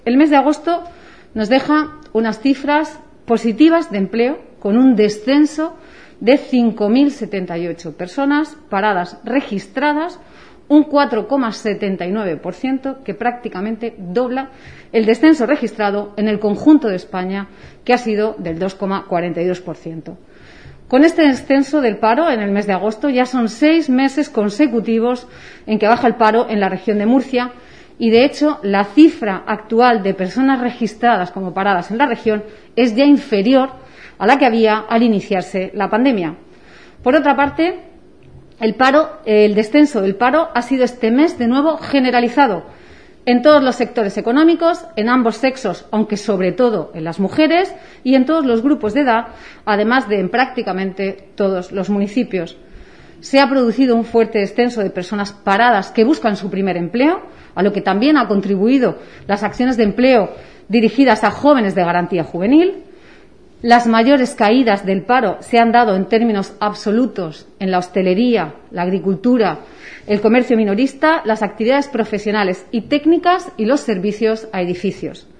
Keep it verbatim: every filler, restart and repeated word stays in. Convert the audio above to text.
El mes de agosto nos deja unas cifras positivas de empleo con un descenso de cinco mil setenta y ocho personas paradas registradas, un cuatro coma setenta y nueve por ciento, que prácticamente dobla el descenso registrado en el conjunto de España, que ha sido del dos coma cuarenta y dos por ciento. Con este descenso del paro en el mes de agosto ya son seis meses consecutivos en que baja el paro en la región de Murcia y, de hecho, la cifra actual de personas registradas como paradas en la región es ya inferior a la que había al iniciarse la pandemia. Por otra parte, el paro, el descenso del paro ha sido este mes de nuevo generalizado en todos los sectores económicos, en ambos sexos, aunque sobre todo en las mujeres, y en todos los grupos de edad, además de en prácticamente todos los municipios. Se ha producido un fuerte descenso de personas paradas que buscan su primer empleo, a lo que también ha contribuido las acciones de empleo dirigidas a jóvenes de garantía juvenil. Las mayores caídas del paro se han dado en términos absolutos en la hostelería, la agricultura, el comercio minorista, las actividades profesionales y técnicas y los servicios a edificios.